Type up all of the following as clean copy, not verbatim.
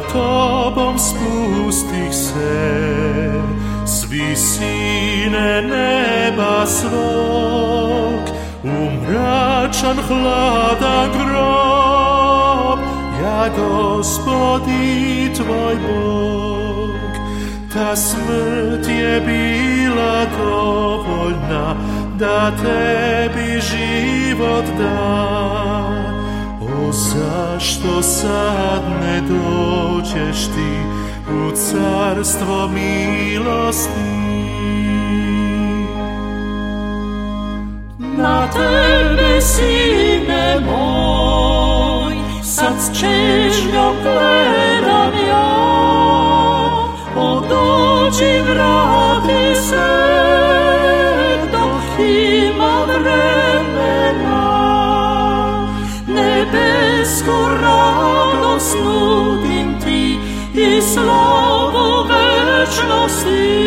Tobom spustih se s visine neba svog u mračan hladan grob. Ja, Gospodi tvoj Bog, ta smrt je bila dovoljna da tebi život da. O, zašto sad ne dođeš ti u carstvo milosti? Na tebe, sine moj, sad s čežnjom gledam ja. O, dođi, vrati se, dok ima vremena. Nebesku radost nudim ti i slavu večnosti.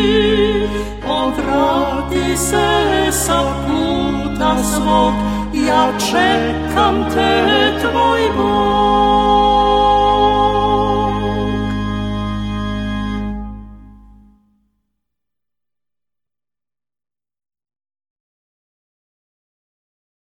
Obrati se sa puta svog, ja čekam te, tvoj